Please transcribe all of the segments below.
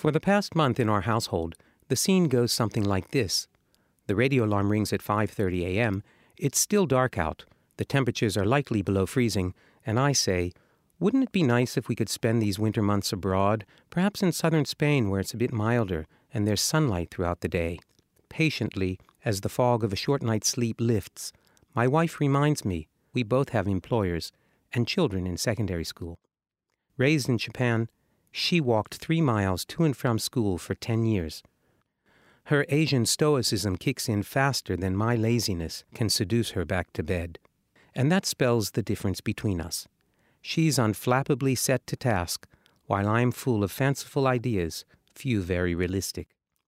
For the past month in our household, the scene goes something like this. The radio alarm rings at 5:30 a.m. It's still dark out. The temperatures are likely below freezing, and I say, wouldn't it be nice if we could spend these winter months abroad, perhaps in southern Spain where it's a bit milder and there's sunlight throughout the day? Patiently, as the fog of a short night's sleep lifts, my wife reminds me we both have employers and children in secondary school. Raised in Japan, she walked 3 miles to and from school for 10 years. Her Asian stoicism kicks in faster than my laziness can seduce her back to bed. And that spells the difference between us. She's unflappably set to task, while I'm full of fanciful ideas, few very realistic.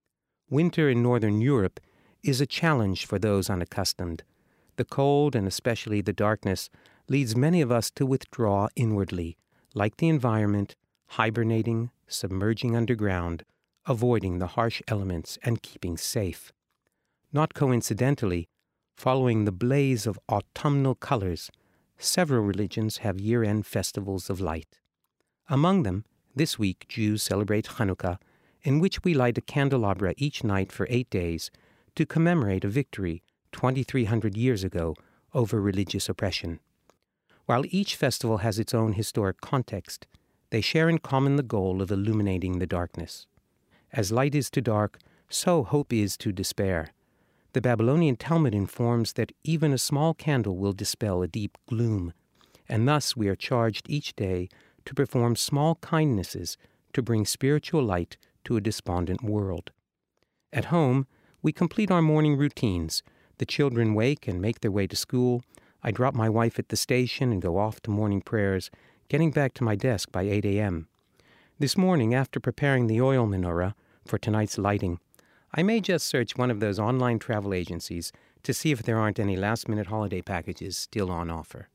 Winter in Northern Europe is a challenge for those unaccustomed. The cold, and especially the darkness, leads many of us to withdraw inwardly, like the environment, hibernating, submerging underground, avoiding the harsh elements and keeping safe. Not coincidentally, following the blaze of autumnal colors, several religions have year-end festivals of light. Among them, this week Jews celebrate Hanukkah, in which we light a candelabra each night for 8 days to commemorate a victory 2,300 years ago over religious oppression. While each festival has its own historic context, they share in common the goal of illuminating the darkness. As light is to dark, so hope is to despair. The Babylonian Talmud informs that even a small candle will dispel a deep gloom, and thus we are charged each day to perform small kindnesses to bring spiritual light to a despondent world. At home, we complete our morning routines. The children wake and make their way to school. I drop my wife at the station and go off to morning prayers, getting back to my desk by 8 a.m. This morning, after preparing the oil menorah for tonight's lighting, I may just search one of those online travel agencies to see if there aren't any last-minute holiday packages still on offer.